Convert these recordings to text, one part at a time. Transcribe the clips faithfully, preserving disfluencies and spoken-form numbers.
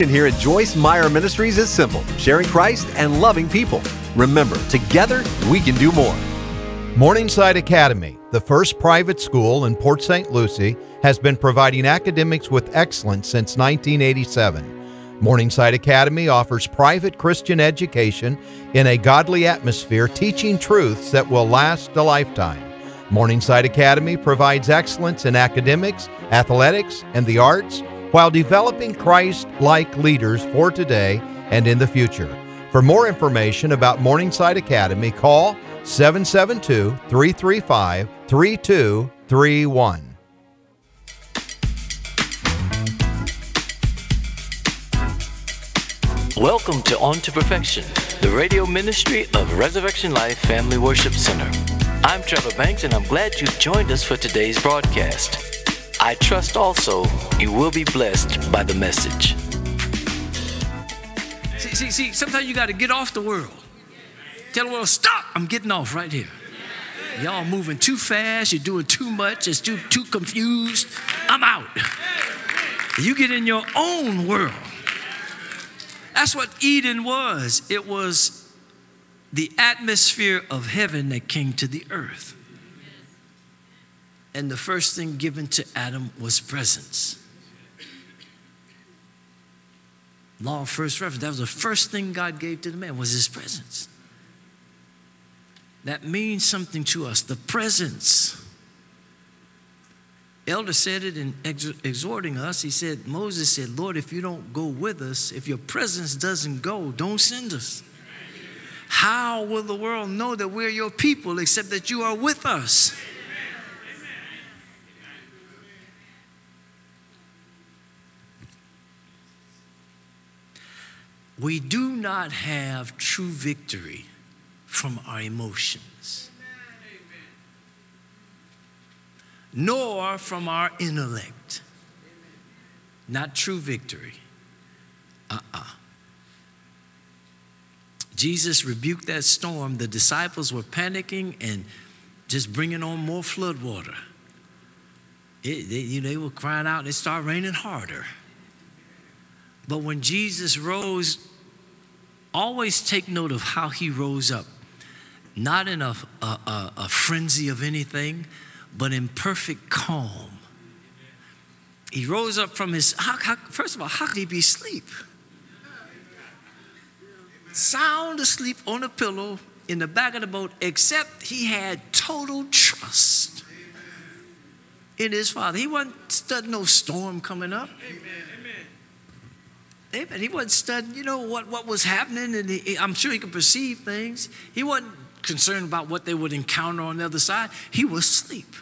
Here at Joyce Meyer Ministries is simple, sharing Christ and loving people. Remember, together we can do more. Morningside Academy, the first private school in Port Saint Lucie, has been providing academics with excellence since nineteen eighty-seven. Morningside Academy offers private Christian education in a godly atmosphere, teaching truths that will last a lifetime. Morningside Academy provides excellence in academics, athletics, and the arts, while developing Christ-like leaders for today and in the future. For more information about Morningside Academy, call seven seven two, three three five, three two three one. Welcome to On to Perfection, the radio ministry of Resurrection Life Family Worship Center. I'm Trevor Banks, and I'm glad you joined us for today's broadcast. I trust also you will be blessed by the message. See, see, see, sometimes you got to get off the world. Tell the world, stop, I'm getting off right here. Y'all moving too fast, you're doing too much, it's too, too confused. I'm out. You get in your own world. That's what Eden was. It was the atmosphere of heaven that came to the earth. And the first thing given to Adam was presence. Law of first reference. That was the first thing God gave to the man, was his presence. That means something to us, the presence. Elder said it in ex- exhorting us. He said, Moses said, Lord, if you don't go with us, if your presence doesn't go, don't send us. How will the world know that we're your people except that you are with us? We do not have true victory from our emotions, nor from our intellect. Not true victory. Uh-uh. Jesus rebuked that storm. The disciples were panicking and just bringing on more flood water. It, they, you know, they were crying out and it started raining harder. But when Jesus rose, always take note of how he rose up. Not in a, a, a, a frenzy of anything, but in perfect calm. He rose up from his, how, how, first of all, how could he be asleep? Sound asleep on a pillow in the back of the boat, except he had total trust in his Father. He wasn't studying no storm coming up. Amen. He wasn't studying, you know, what, what was happening, and he, I'm sure he could perceive things. He wasn't concerned about what they would encounter on the other side. He was asleep.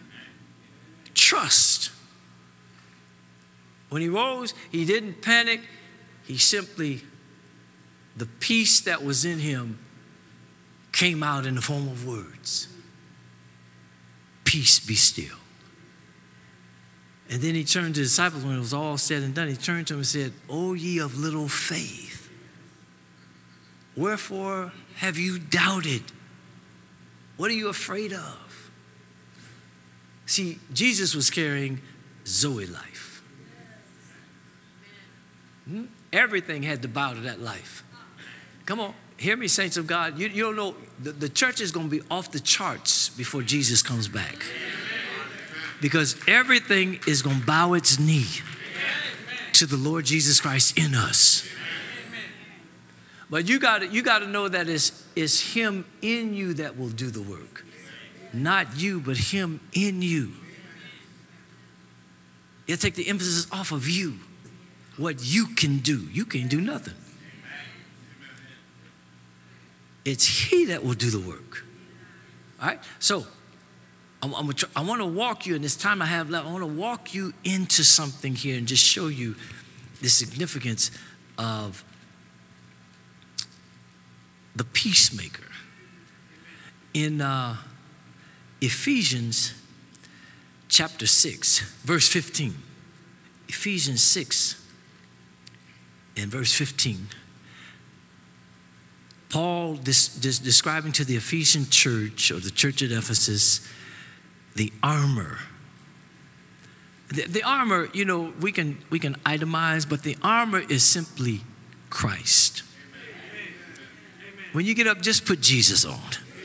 Trust. When he rose, he didn't panic. He simply, the peace that was in him came out in the form of words. Peace, be still. And then he turned to the disciples when it was all said and done. He turned to them and said, O ye of little faith, wherefore have you doubted? What are you afraid of? See, Jesus was carrying Zoe life. Hmm? Everything had to bow to that life. Come on, hear me, saints of God. You, you don't know, the, the church is going to be off the charts before Jesus comes back. Because everything is going to bow its knee to the Lord Jesus Christ in us. But you got to you got to know that it's, it's him in you that will do the work. Not you, but him in you. It'll take the emphasis off of you. What you can do. You can't do nothing. It's he that will do the work. All right? So, I'm, I'm try, I want to walk you, in this time I have left, I want to walk you into something here and just show you the significance of the peacemaker. In uh, Ephesians chapter six, verse fifteen. Ephesians six and verse fifteen. Paul dis, dis, describing to the Ephesian church, or the church at Ephesus, the armor The, the armor, you know, we can we can itemize, but the armor is simply Christ. When you get up, just put Jesus on.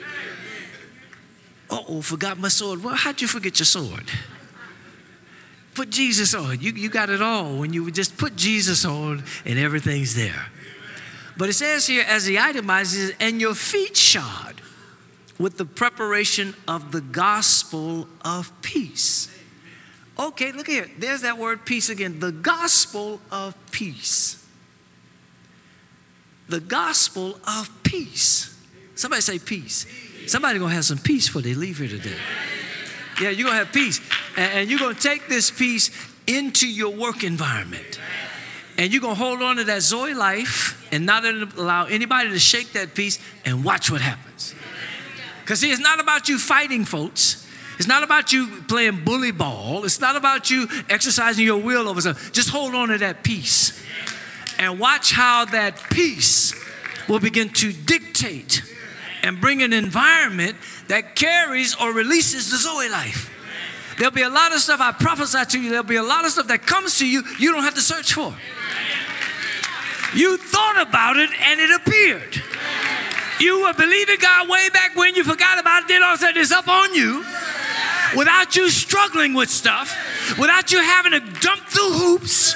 Uh-oh, forgot my sword. Well, how'd you forget your sword? Put Jesus on. You, you got it all. When you just put Jesus on and everything's there. But it says here, as he itemizes, and your feet shod with the preparation of the gospel of peace. Okay, look here. There's that word peace again. The gospel of peace. The gospel of peace. Somebody say peace. Somebody gonna have some peace before they leave here today. Yeah, you're gonna have peace. And, and you're gonna take this peace into your work environment. And you're gonna hold on to that Zoe life and not allow anybody to shake that peace, and watch what happens. Because see, it's not about you fighting folks. It's not about you playing bully ball. It's not about you exercising your will over something. Just hold on to that peace and watch how that peace will begin to dictate and bring an environment that carries or releases the Zoe life. There'll be a lot of stuff I prophesy to you. There'll be a lot of stuff that comes to you you don't have to search for. You thought about it and it appeared. You were believing God way back when, you forgot about it, then all of a sudden it's up on you. Without you struggling with stuff, without you having to jump through hoops.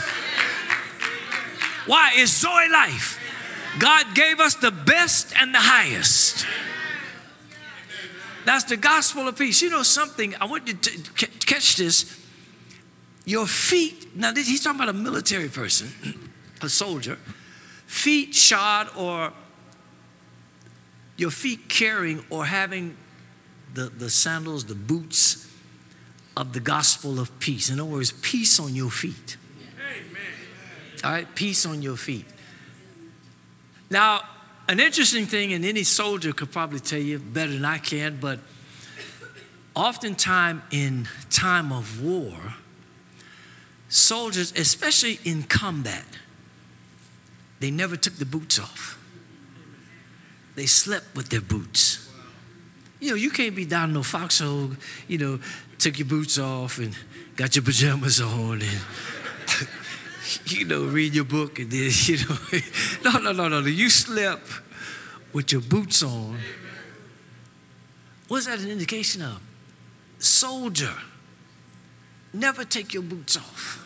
Why? It's Zoe life. God gave us the best and the highest. That's the gospel of peace. You know something, I want you to catch this. Your feet, now this, he's talking about a military person, a soldier. Feet shod, or your feet carrying or having the, the sandals, the boots of the gospel of peace. In other words, peace on your feet. All right, peace on your feet. Now, an interesting thing, and any soldier could probably tell you better than I can, but oftentimes in time of war, soldiers, especially in combat, they never took the boots off. They slept with their boots. You know, you can't be down in no foxhole, you know, took your boots off and got your pajamas on and, you know, read your book and then, you know. No, no, no, no. You slept with your boots on. What's that an indication of? Soldier, never take your boots off.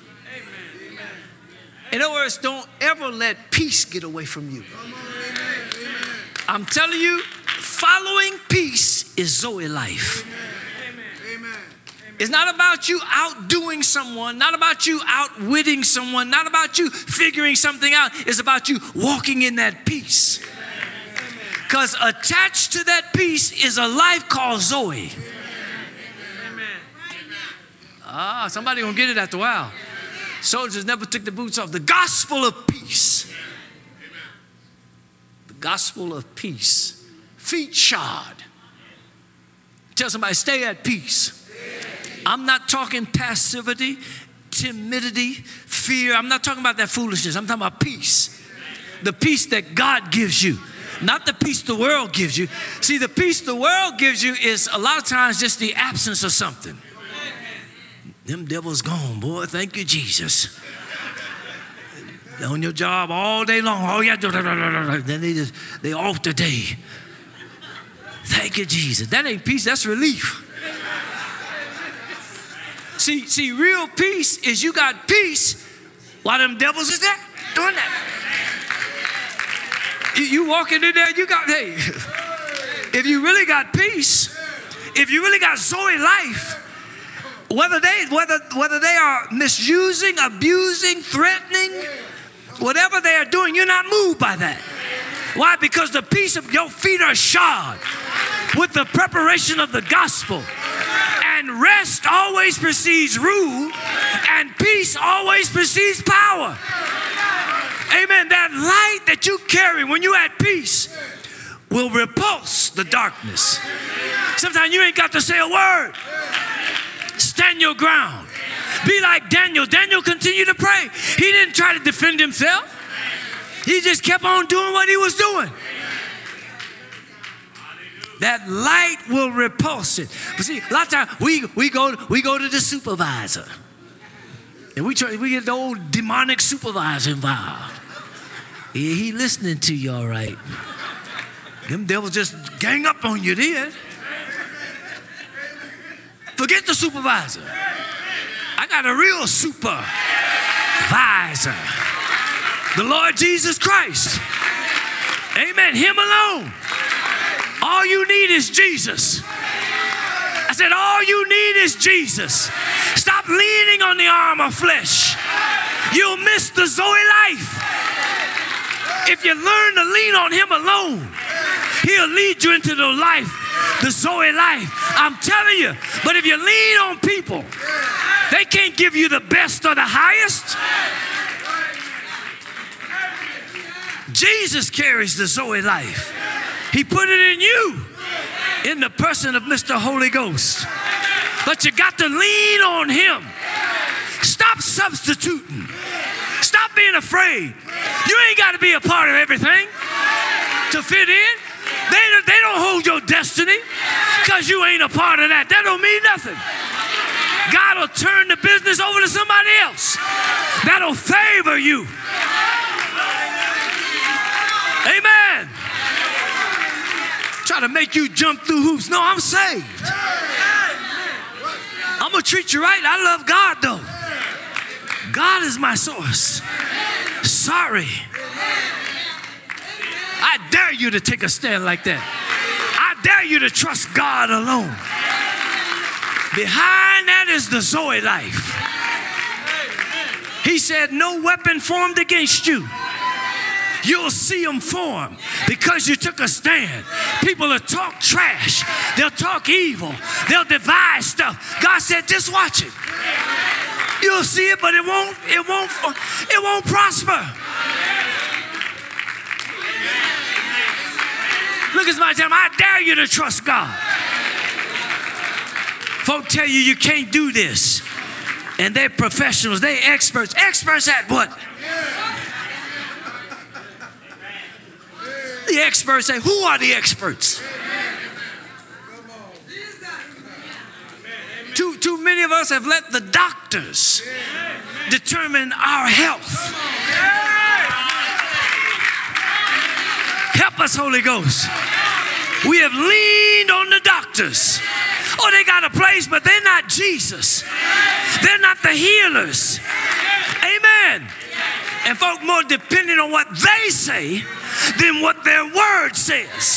In other words, don't ever let peace get away from you. I'm telling you, following peace is Zoe life. It's not about you outdoing someone, not about you outwitting someone, not about you figuring something out. It's about you walking in that peace. Because attached to that peace is a life called Zoe. Ah, somebody gonna get it after a while. Soldiers never took the boots off. The gospel of peace. The gospel of peace. Feet shod. Tell somebody, stay at peace. I'm not talking passivity, timidity, fear. I'm not talking about that foolishness. I'm talking about peace. The peace that God gives you, not the peace the world gives you. See, the peace the world gives you is a lot of times just the absence of something. Them devils gone, boy. Thank you, Jesus. On your job all day long. Oh, yeah. Then they just, they off the day. Thank you, Jesus. That ain't peace. That's relief. See, see, real peace is you got peace while them devils is there doing that. You, you walking in there, you got, hey, if you really got peace, if you really got Zoe life, whether they, whether, whether they are misusing, abusing, threatening, whatever they are doing, you're not moved by that. Why? Because the peace of your feet are shod with the preparation of the gospel. And rest always precedes rule, and peace always precedes power. Amen. That light that you carry when you're at peace will repulse the darkness. Sometimes you ain't got to say a word. Stand your ground. Be like Daniel. Daniel continued to pray. He didn't try to defend himself. He just kept on doing what he was doing. That light will repulse it. But see, a lot of times we, we, go, we go to the supervisor. And we try, we get the old demonic supervisor involved. Yeah, he listening to you all right. Them devils just gang up on you then. Forget the supervisor. I got a real supervisor. The Lord Jesus Christ. Amen. Him alone. All you need is Jesus. I said, all you need is Jesus. Stop leaning on the arm of flesh. You'll miss the Zoe life. If you learn to lean on him alone, he'll lead you into the life, the Zoe life. I'm telling you. But if you lean on people, they can't give you the best or the highest. Jesus carries the Zoe life. He put it in you in the person of Mister Holy Ghost. But you got to lean on him. Stop substituting. Stop being afraid. You ain't got to be a part of everything to fit in. They, they don't hold your destiny because you ain't a part of that. That don't mean nothing. God will turn the business over to somebody else that'll favor you. Amen. Try to make you jump through hoops. No, I'm saved. I'm going to treat you right. I love God, though. God is my source. Sorry. I dare you to take a stand like that. I dare you to trust God alone. Behind that is the Zoe life. He said, no weapon formed against you. You'll see them form because you took a stand. People will talk trash. They'll talk evil. They'll devise stuff. God said, just watch it. You'll see it, but it won't, it won't, it won't prosper. Look at my time. I dare you to trust God. Folk tell you you can't do this. And they're professionals. They're experts. Experts at what? The experts say, who are the experts? Too, too many of us have let the doctors determine our health. Help us, Holy Ghost. We have leaned on the doctors. Oh, they got a place, but they're not Jesus. They're not the healers. Amen. And folk more dependent on what they say than what their word says.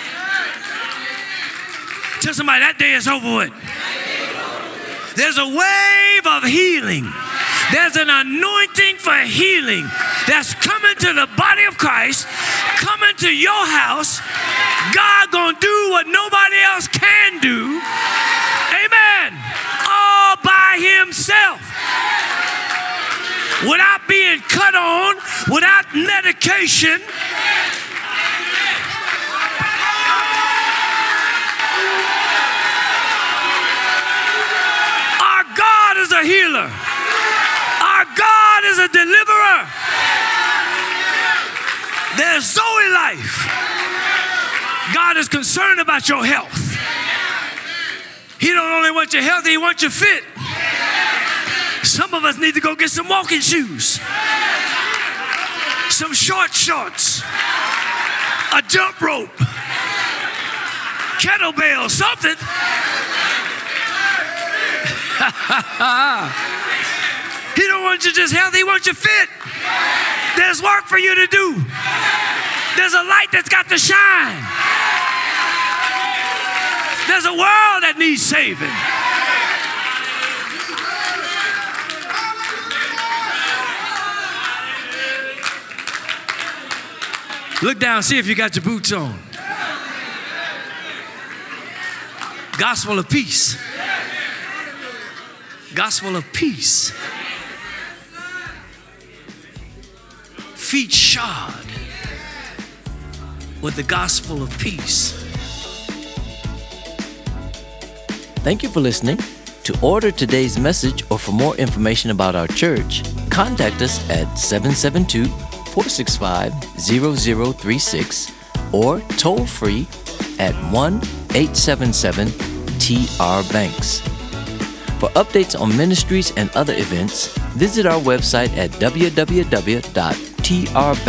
Tell somebody that day is over with. There's a wave of healing. There's an anointing for healing that's coming to the body of Christ, coming to your house. God gonna do what nobody else can do. Amen. All by himself. Without being cut on, without medication. Our God is a healer. Our God is a deliverer. There's Zoe life. God is concerned about your health. He don't only want you healthy, he wants you fit. Some of us need to go get some walking shoes, some short shorts, a jump rope, kettlebell, something. He don't want you just healthy, he wants you fit. There's work for you to do. There's a light that's got to shine. There's a world that needs saving. Look down, see if you got your boots on. Gospel of peace. Gospel of peace. Feet shod with the gospel of peace. Thank you for listening. To order today's message or for more information about our church, contact us at seven seven two, four six five, zero zero three six or toll free at one eight seven seven T R Banks. For updates on ministries and other events, visit our website at w w w dot t r bank